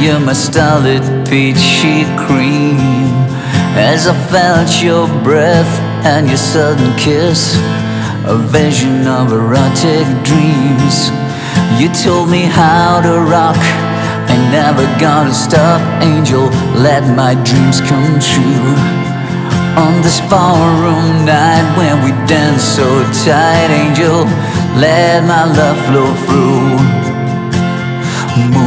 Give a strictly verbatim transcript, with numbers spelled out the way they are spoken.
You're my starlit peachy cream. As I felt your breath and your sudden kiss, a vision of erotic dreams. You told me how to rock, ain't never gonna stop. Angel, let my dreams come true. On this ballroom night when we dance so tight, angel, let my love flow through.